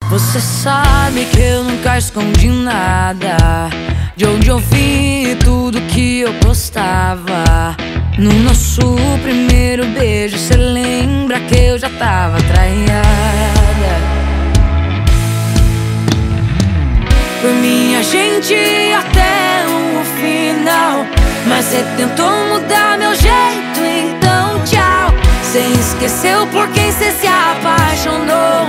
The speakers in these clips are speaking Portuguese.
Você sabe que eu nunca escondi nada, de onde eu vim e tudo que eu postava. No nosso primeiro beijo, cê lembra que eu já tava traiada. Por mim a gente ia até o final, mas cê tentou mudar meu jeito, então tchau. Cê esqueceu por quem cê se apaixonou.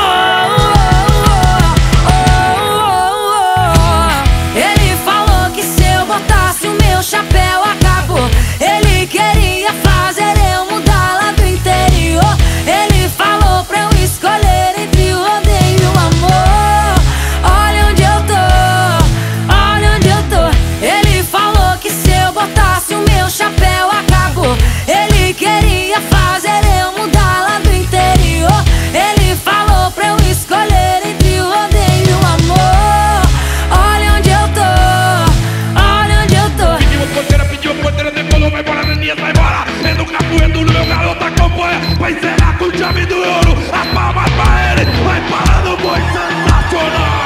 Ele falou que se eu botasse o meu chapéu acabou. Ele queria fazer eu mudar lá do interior. Ele falou pra eu escolher entre o rodeio e o amor. Olha onde eu tô, olha onde eu tô. Ele falou que se eu botasse o meu chapéu acabou. Ele queria fazer eu mudar lá do interior. Ele falou pra eu escolher entre o rodeio e o amor. Olha onde eu tô, olha onde eu tô. Pediu porteira, decolou, vai embora, Neninha, vai embora. É no capoeiro, no meu garoto acompanha. Vai encerrar com chave do ouro. A palma pra ele, vai parando, boi sensacional.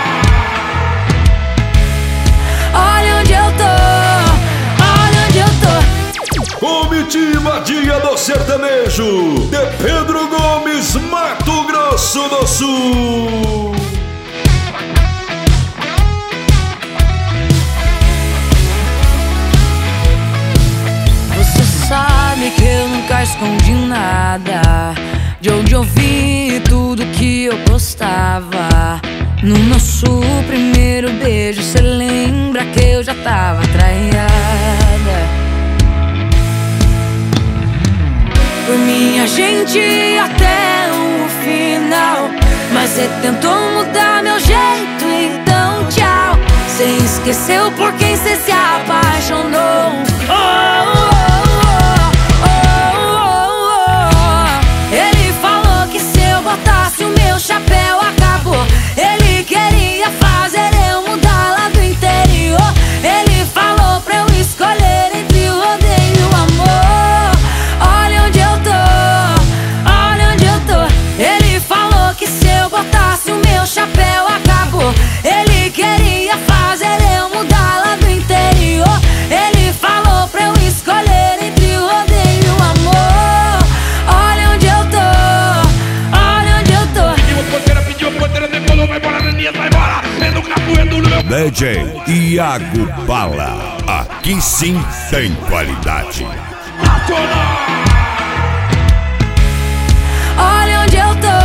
Olha onde eu tô, olha onde eu tô. Comitiva Dia do Sertanejo de Pedro Gomes, Mato Grosso do Sul. Você sabe que eu nunca escondi nada, de onde eu vim e tudo que eu postava. No nosso primeiro beijo, cê lembra que eu já tava traiada. Por mim a gente ia até o final, mas cê tentou mudar meu jeito, então tchau. Cê esqueceu por quem cê se apaixonou. Ele falou que se eu botasse o meu chapéu acabou. Ele queria fazer eu mudar lá do interior. Ele falou pra eu escolher entre o rodeio e o amor. Olha onde eu tô, olha onde eu tô. Ele falou que se eu botasse o meu chapéu acabou. Ele queria fazer eu mudar lá do interior. Ele falou pra eu escolher entre o rodeio e o amor. Olha onde eu tô, olha onde eu tô. Pediu porteira, decolou, vai embora, Neninha, vai embora. É no capoeiro, no meu DJ Iago Bala, aqui sim tem qualidade. nacional. Olha onde eu tô.